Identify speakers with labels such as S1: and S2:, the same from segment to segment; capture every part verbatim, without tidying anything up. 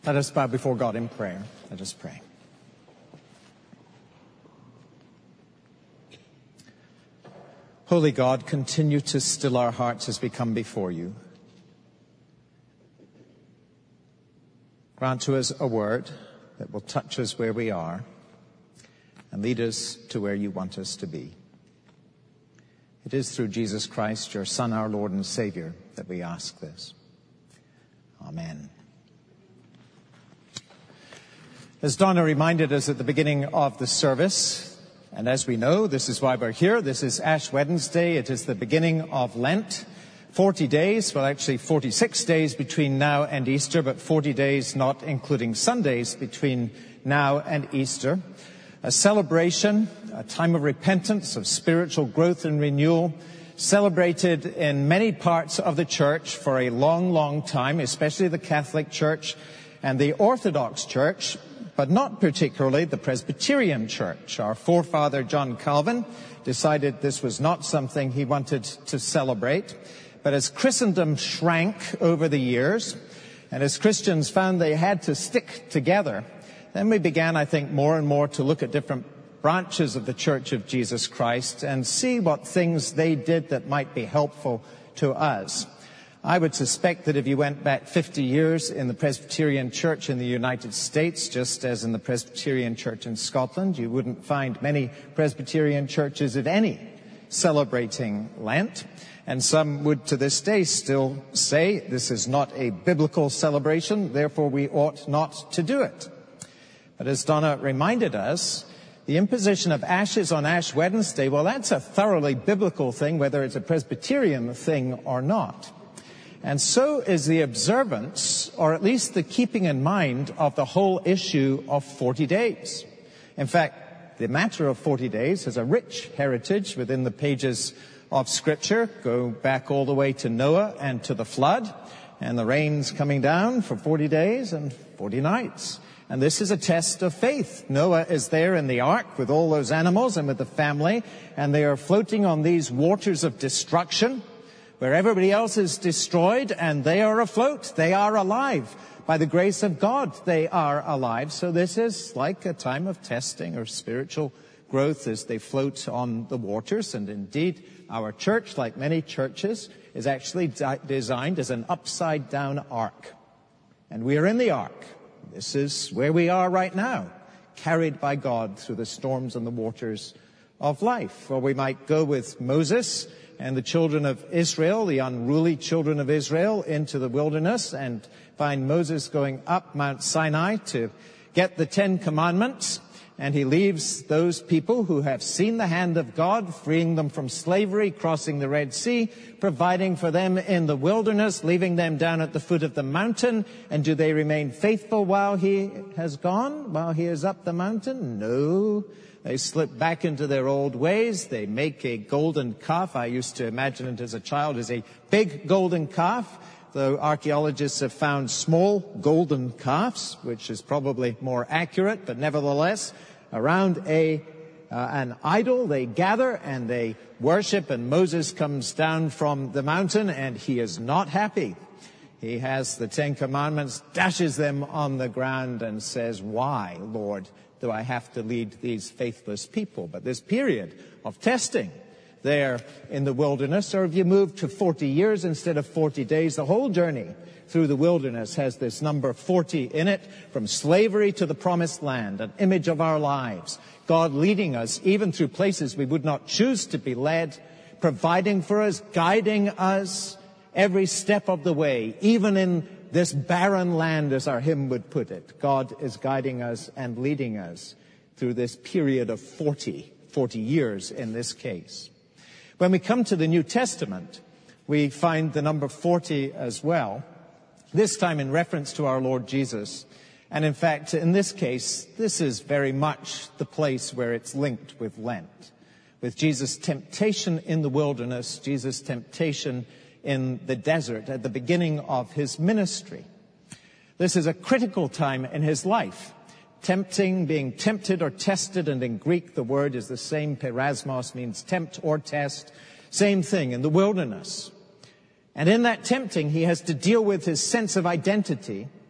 S1: Let us bow before God in prayer. Let us pray. Holy God, continue to still our hearts as we come before you. Grant to us a word that will touch us where we are and lead us to where you want us to be. It is through Jesus Christ, your Son, our Lord and Savior, that we ask this. Amen. As Donna reminded us at the beginning of the service, and as we know, this is why we're here. This is Ash Wednesday. It is the beginning of Lent. forty days, well actually forty-six days between now and Easter, but forty days not including Sundays between now and Easter. A celebration, a time of repentance, of spiritual growth and renewal, celebrated in many parts of the church for a long, long time, especially the Catholic Church and the Orthodox Church, but not particularly the Presbyterian Church. Our forefather John Calvin decided this was not something he wanted to celebrate. But as Christendom shrank over the years, and as Christians found they had to stick together, then we began, I think, more and more to look at different branches of the Church of Jesus Christ and see what things they did that might be helpful to us. I would suspect that if you went back fifty years in the Presbyterian Church in the United States, just as in the Presbyterian Church in Scotland, you wouldn't find many Presbyterian churches, if any, celebrating Lent. And some would to this day still say this is not a biblical celebration, therefore we ought not to do it. But as Donna reminded us, the imposition of ashes on Ash Wednesday, well, that's a thoroughly biblical thing, whether it's a Presbyterian thing or not. And so is the observance, or at least the keeping in mind, of the whole issue of forty days. In fact, the matter of forty days has a rich heritage within the pages of Scripture. Go back all the way to Noah and to the flood, and the rains coming down for forty days and forty nights. And this is a test of faith. Noah is there in the ark with all those animals and with the family, and they are floating on these waters of destruction, where everybody else is destroyed and they are afloat. They are alive. By the grace of God, they are alive. So this is like a time of testing or spiritual growth as they float on the waters. And indeed, our church, like many churches, is actually di- designed as an upside-down ark. And we are in the ark. This is where we are right now, carried by God through the storms and the waters of life. Or we might go with Moses and the children of Israel, the unruly children of Israel, into the wilderness and find Moses going up Mount Sinai to get the Ten Commandments. And he leaves those people who have seen the hand of God, freeing them from slavery, crossing the Red Sea, providing for them in the wilderness, leaving them down at the foot of the mountain. And do they remain faithful while he has gone, while he is up the mountain? No. They slip back into their old ways. They make a golden calf. I used to imagine it as a child as a big golden calf, though archaeologists have found small golden calves, which is probably more accurate, but nevertheless, around a uh, an idol they gather and they worship, and Moses comes down from the mountain and he is not happy. He has the Ten Commandments, dashes them on the ground and says, "Why, Lord, do I have to lead these faithless people?" But this period of testing there in the wilderness, or if you move to forty years instead of forty days, the whole journey through the wilderness has this number forty in it, from slavery to the promised land, an image of our lives. God leading us even through places we would not choose to be led, providing for us, guiding us every step of the way, even in this barren land, as our hymn would put it. God is guiding us and leading us through this period of forty, forty years in this case. When we come to the New Testament, we find the number forty as well, this time in reference to our Lord Jesus. And in fact, in this case, this is very much the place where it's linked with Lent, with Jesus' temptation in the wilderness, Jesus' temptation in the desert at the beginning of his ministry. This is a critical time in his life. Tempting, being tempted or tested, and in Greek the word is the same, perasmos, means tempt or test. Same thing in the wilderness. And in that tempting, he has to deal with his sense of identity.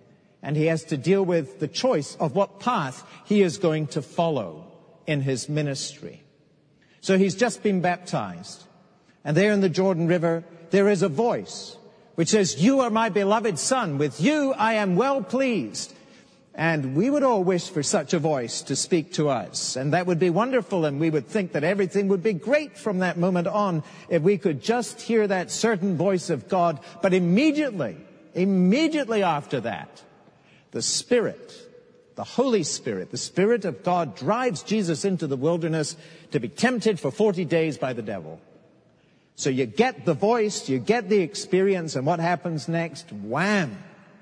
S1: and he has to deal with the choice of what path he is going to follow in his ministry. So he's just been baptized, and there in the Jordan River, there is a voice which says, "You are my beloved Son. With you I am well pleased." And we would all wish for such a voice to speak to us. And that would be wonderful, and we would think that everything would be great from that moment on if we could just hear that certain voice of God. But immediately, immediately after that, the Spirit, the Holy Spirit, the Spirit of God drives Jesus into the wilderness to be tempted for forty days by the devil. So you get the voice, you get the experience, and what happens next? Wham!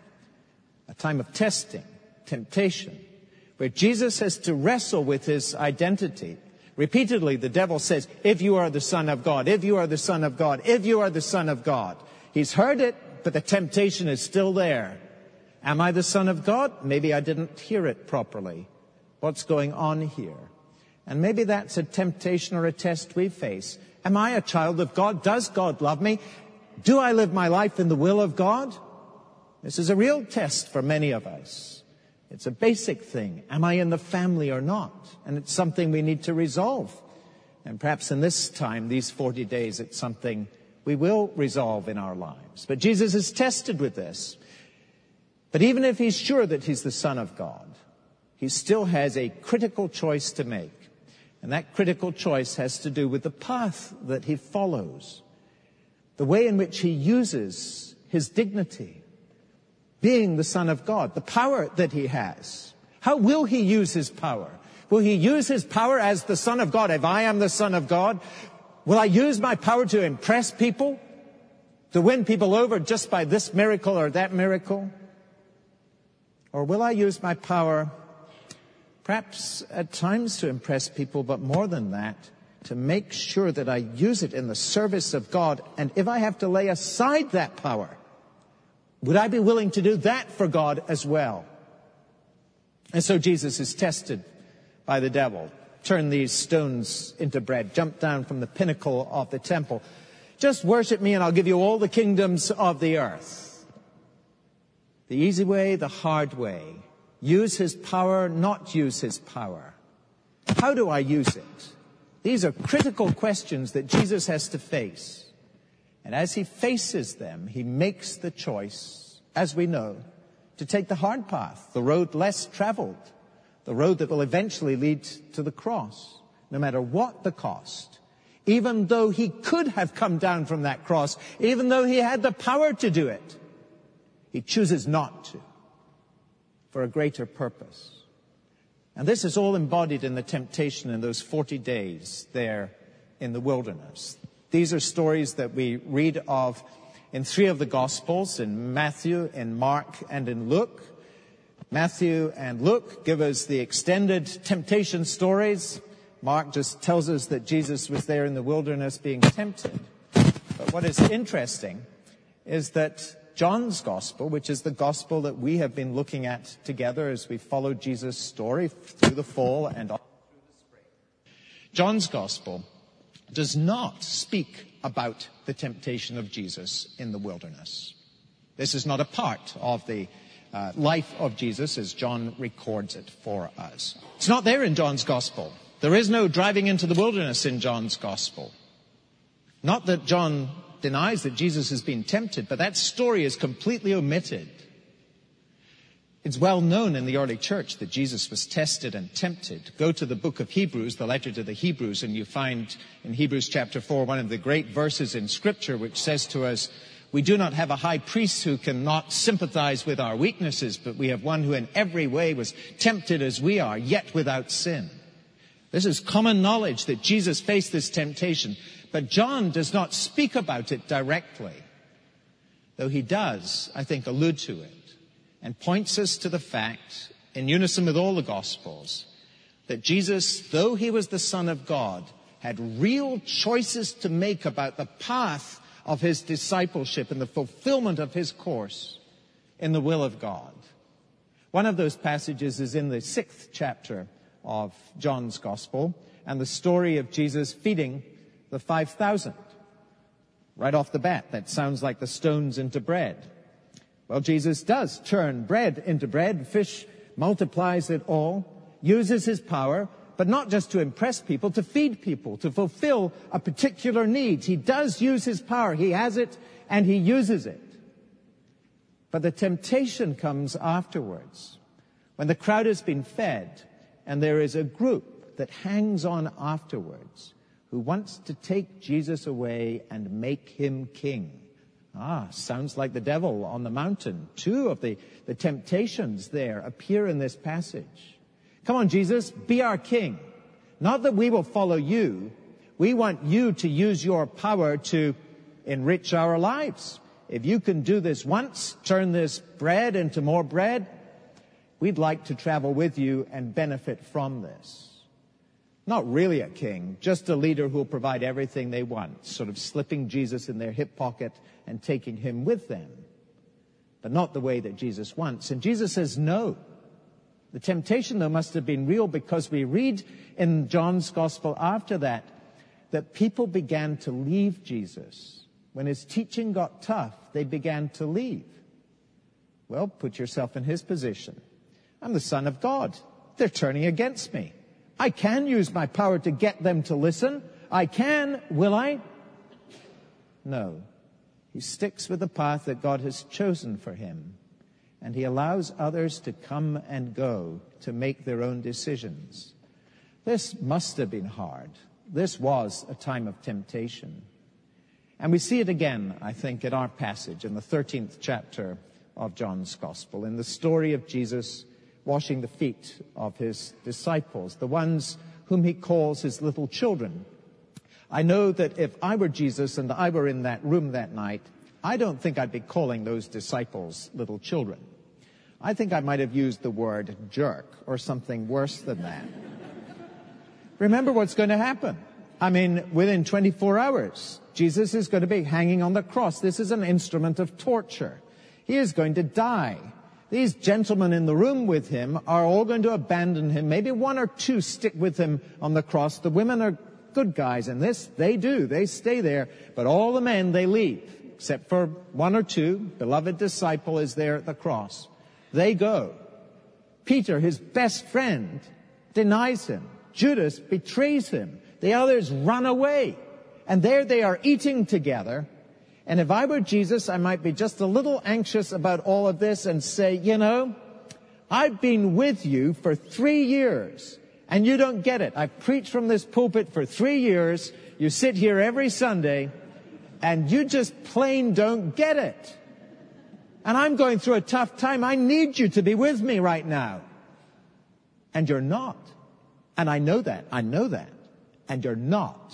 S1: A time of testing, temptation, where Jesus has to wrestle with his identity. Repeatedly, the devil says, "If you are the Son of God, if you are the Son of God, if you are the Son of God." He's heard it, but the temptation is still there. Am I the Son of God? Maybe I didn't hear it properly. What's going on here? And maybe that's a temptation or a test we face. Am I a child of God? Does God love me? Do I live my life in the will of God? This is a real test for many of us. It's a basic thing. Am I in the family or not? And it's something we need to resolve. And perhaps in this time, these forty days, it's something we will resolve in our lives. But Jesus is tested with this. But even if he's sure that he's the Son of God, he still has a critical choice to make. And that critical choice has to do with the path that he follows, the way in which he uses his dignity, being the Son of God, the power that he has. How will he use his power? Will he use his power as the Son of God? If I am the Son of God, will I use my power to impress people, to win people over just by this miracle or that miracle? Or will I use my power perhaps at times to impress people, but more than that, to make sure that I use it in the service of God? And if I have to lay aside that power, would I be willing to do that for God as well? And so Jesus is tested by the devil. Turn these stones into bread. Jump down from the pinnacle of the temple. Just worship me and I'll give you all the kingdoms of the earth. The easy way, the hard way. Use his power, not use his power. How do I use it? These are critical questions that Jesus has to face. And as he faces them, he makes the choice, as we know, to take the hard path, the road less traveled, the road that will eventually lead to the cross, no matter what the cost. Even though he could have come down from that cross, even though he had the power to do it, he chooses not to, for a greater purpose. And this is all embodied in the temptation in those forty days there in the wilderness. These are stories that we read of in three of the Gospels, in Matthew, in Mark, and in Luke. Matthew and Luke give us the extended temptation stories. Mark just tells us that Jesus was there in the wilderness being tempted. But what is interesting is that John's Gospel, which is the Gospel that we have been looking at together as we follow Jesus' story through the fall and on through the spring. John's Gospel does not speak about the temptation of Jesus in the wilderness. This is not a part of the uh, life of Jesus as John records it for us. It's not there in John's Gospel. There is no driving into the wilderness in John's Gospel. Not that John denies that Jesus has been tempted, but that story is completely omitted. It's well known in the early church that Jesus was tested and tempted. Go to the book of Hebrews, the letter to the Hebrews, and you find in Hebrews chapter four one of the great verses in Scripture which says to us, "We do not have a high priest who cannot sympathize with our weaknesses, but we have one who in every way was tempted as we are, yet without sin." This is common knowledge that Jesus faced this temptation. But John does not speak about it directly, though he does, I think, allude to it and points us to the fact, in unison with all the Gospels, that Jesus, though he was the Son of God, had real choices to make about the path of his discipleship and the fulfillment of his course in the will of God. One of those passages is in the sixth chapter of John's Gospel, and the story of Jesus feeding the five thousand. Right off the bat, that sounds like the stones into bread. Well, Jesus does turn bread into bread. Fish multiplies it all, uses his power, but not just to impress people, to feed people, to fulfill a particular need. He does use his power. He has it, and he uses it. But the temptation comes afterwards, when the crowd has been fed, and there is a group that hangs on afterwards, who wants to take Jesus away and make him king. Ah, sounds like the devil on the mountain. Two of the, the temptations there appear in this passage. Come on, Jesus, be our king. Not that we will follow you. We want you to use your power to enrich our lives. If you can do this once, turn this bread into more bread, we'd like to travel with you and benefit from this. Not really a king, just a leader who will provide everything they want, sort of slipping Jesus in their hip pocket and taking him with them. But not the way that Jesus wants. And Jesus says no. The temptation, though, must have been real, because we read in John's Gospel after that, that people began to leave Jesus. When his teaching got tough, they began to leave. Well, put yourself in his position. I'm the Son of God. They're turning against me. I can use my power to get them to listen. I can, will I? No. He sticks with the path that God has chosen for him. And he allows others to come and go to make their own decisions. This must have been hard. This was a time of temptation. And we see it again, I think, in our passage in the thirteenth chapter of John's Gospel, in the story of Jesus washing the feet of his disciples, the ones whom he calls his little children. I know that if I were Jesus and I were in that room that night, I don't think I'd be calling those disciples little children. I think I might have used the word jerk or something worse than that. Remember what's going to happen. I mean, within twenty-four hours, Jesus is going to be hanging on the cross. This is an instrument of torture. He is going to die. These gentlemen in the room with him are all going to abandon him. Maybe one or two stick with him on the cross. The women are good guys in this. They do. They stay there. But all the men, they leave, except for one or two. Beloved disciple is there at the cross. They go. Peter, his best friend, denies him. Judas betrays him. The others run away. And there they are eating together. And if I were Jesus, I might be just a little anxious about all of this and say, you know, I've been with you for three years and you don't get it. I've preached from this pulpit for three years. You sit here every Sunday and you just plain don't get it. And I'm going through a tough time. I need you to be with me right now. And you're not. And I know that. I know that. And you're not.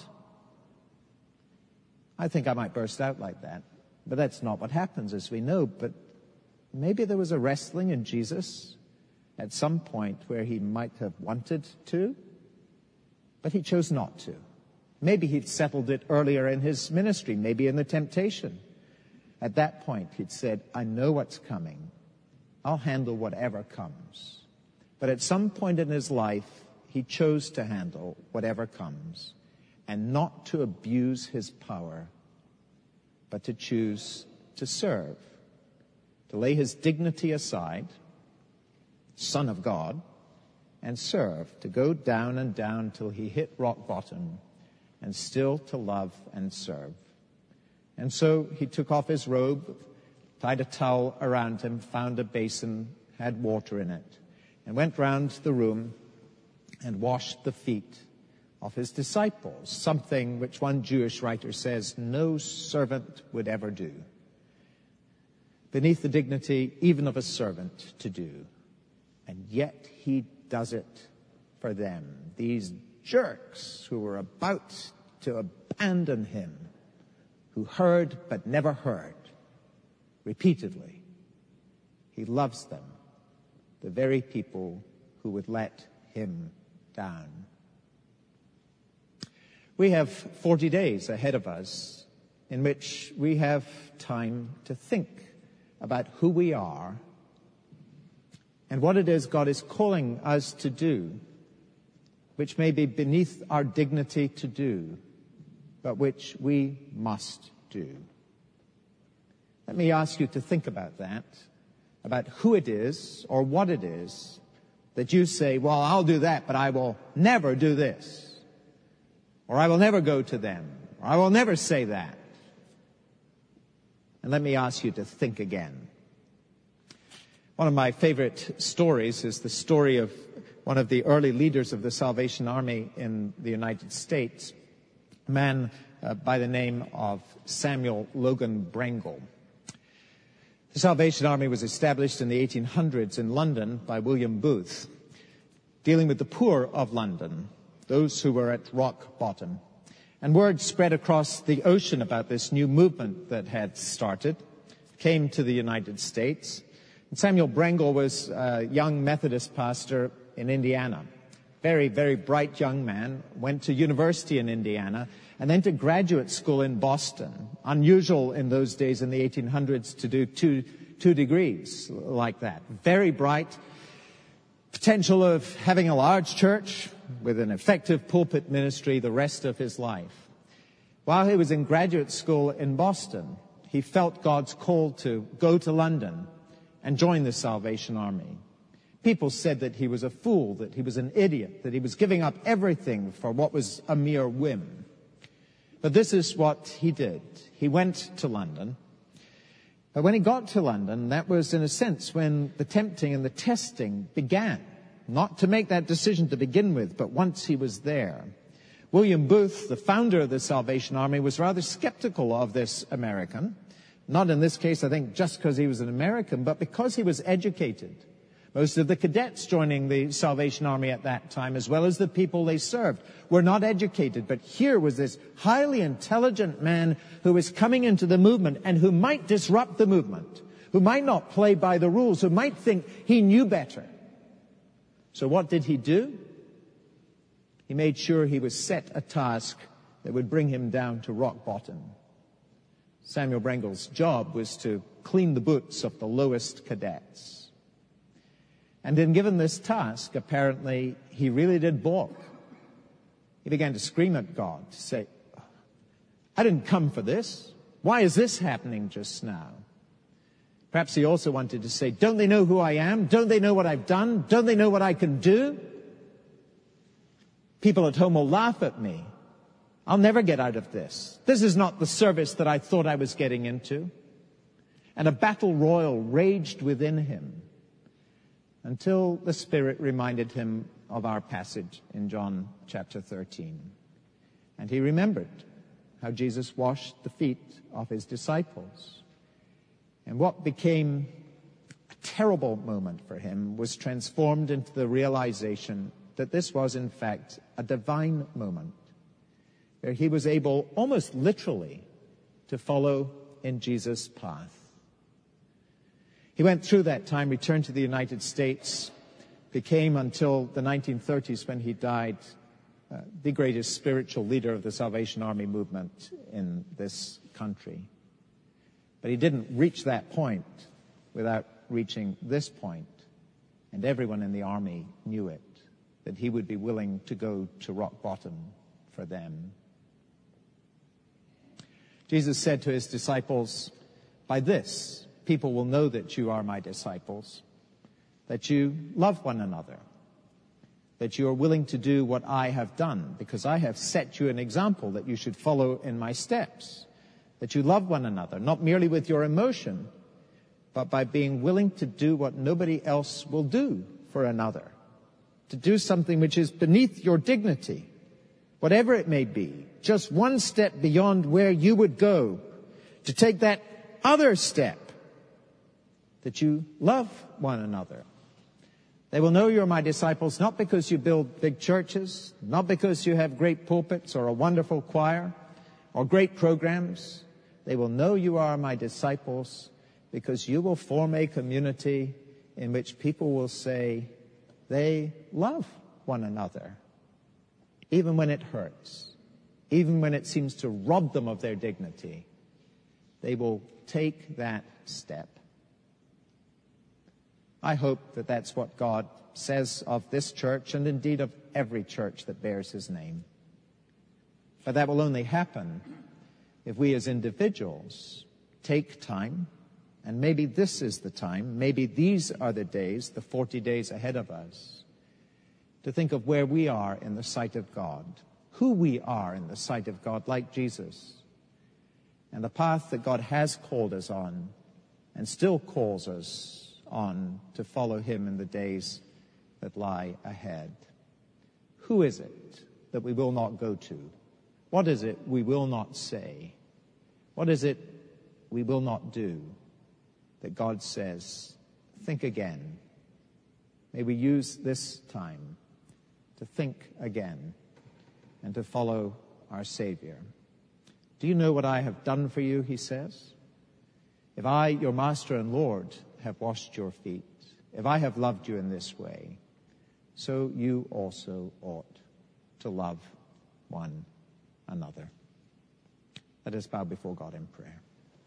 S1: I think I might burst out like that. But that's not what happens, as we know. But maybe there was a wrestling in Jesus at some point where he might have wanted to, but he chose not to. Maybe he'd settled it earlier in his ministry, maybe in the temptation. At that point, he'd said, I know what's coming. I'll handle whatever comes. But at some point in his life, he chose to handle whatever comes, and not to abuse his power, but to choose to serve, to lay his dignity aside, Son of God, and serve, to go down and down till he hit rock bottom, and still to love and serve. And so he took off his robe, tied a towel around him, found a basin, had water in it, and went round the room and washed the feet of his disciples, something which one Jewish writer says no servant would ever do. Beneath the dignity even of a servant to do. And yet he does it for them, these jerks who were about to abandon him, who heard but never heard, repeatedly. He loves them, the very people who would let him down. We have forty days ahead of us in which we have time to think about who we are and what it is God is calling us to do, which may be beneath our dignity to do, but which we must do. Let me ask you to think about that, about who it is or what it is that you say, well, I'll do that, but I will never do this. Or I will never go to them. Or I will never say that. And let me ask you to think again. One of my favorite stories is the story of one of the early leaders of the Salvation Army in the United States, a man uh, by the name of Samuel Logan Brengle. The Salvation Army was established in the eighteen hundreds in London by William Booth, dealing with the poor of London, those who were at rock bottom. And word spread across the ocean about this new movement that had started, came to the United States. And Samuel Brengle was a young Methodist pastor in Indiana. Very, very bright young man, went to university in Indiana, and then to graduate school in Boston. Unusual in those days in the eighteen hundreds to do two, two degrees like that. Very bright. Potential of having a large church with an effective pulpit ministry the rest of his life. While he was in graduate school in Boston, he felt God's call to go to London and join the Salvation Army. People said that he was a fool, that he was an idiot, that he was giving up everything for what was a mere whim. But this is what he did. He went to London. But when he got to London, that was in a sense when the tempting and the testing began. Not to make that decision to begin with, but once he was there. William Booth, the founder of the Salvation Army, was rather skeptical of this American. Not in this case, I think, just because he was an American, but because he was educated. Most of the cadets joining the Salvation Army at that time, as well as the people they served, were not educated. But here was this highly intelligent man who was coming into the movement and who might disrupt the movement, who might not play by the rules, who might think he knew better. So what did he do? He made sure he was set a task that would bring him down to rock bottom. Samuel Brengle's job was to clean the boots of the lowest cadets. And in given this task, apparently, he really did balk. He began to scream at God, to say, I didn't come for this. Why is this happening just now? Perhaps he also wanted to say, don't they know who I am? Don't they know what I've done? Don't they know what I can do? People at home will laugh at me. I'll never get out of this. This is not the service that I thought I was getting into. And a battle royal raged within him until the Spirit reminded him of our passage in John chapter thirteen. And he remembered how Jesus washed the feet of his disciples. And what became a terrible moment for him was transformed into the realization that this was, in fact, a divine moment, where he was able, almost literally, to follow in Jesus' path. He went through that time, returned to the United States, became, until the nineteen thirties when he died, uh, the greatest spiritual leader of the Salvation Army movement in this country. But he didn't reach that point without reaching this point, and everyone in the army knew it, that he would be willing to go to rock bottom for them. Jesus said to his disciples, by this, people will know that you are my disciples, that you love one another, that you are willing to do what I have done, because I have set you an example that you should follow in my steps, that you love one another, not merely with your emotion, but by being willing to do what nobody else will do for another, to do something which is beneath your dignity, whatever it may be, just one step beyond where you would go, to take that other step, that you love one another. They will know you're my disciples not because you build big churches, not because you have great pulpits or a wonderful choir or great programs. They will know you are my disciples because you will form a community in which people will say they love one another, even when it hurts, even when it seems to rob them of their dignity. They will take that step. I hope that that's what God says of this church and indeed of every church that bears his name. But that will only happen if we as individuals take time And maybe this is the time, maybe these are the days, the forty days ahead of us, to think of where we are in the sight of God, who we are in the sight of God, like Jesus, and the path that God has called us on and still calls us on to follow him in the days that lie ahead. Who is it that we will not go to? What is it we will not say? What is it we will not do that God says, think again? May we use this time to think again and to follow our Savior. Do you know what I have done for you, he says? If I, your Master and Lord, have washed your feet, if I have loved you in this way, so you also ought to love one another. Let us bow before God in prayer.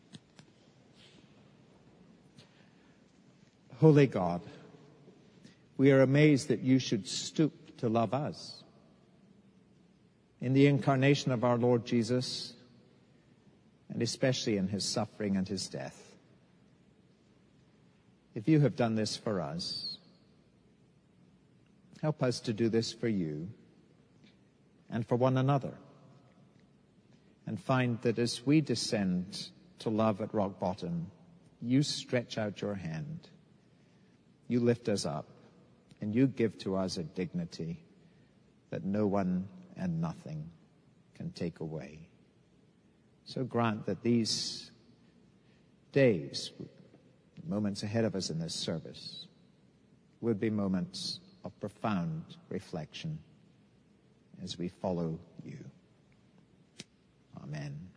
S1: Holy God, we are amazed that you should stoop to love us. In the incarnation of our Lord Jesus, and especially in his suffering and his death. If you have done this for us, help us to do this for you and for one another. And find that as we descend to love at rock bottom, you stretch out your hand, you lift us up, and you give to us a dignity that no one and nothing can take away. So grant that these days, moments ahead of us in this service, would be moments of profound reflection as we follow you. Amen.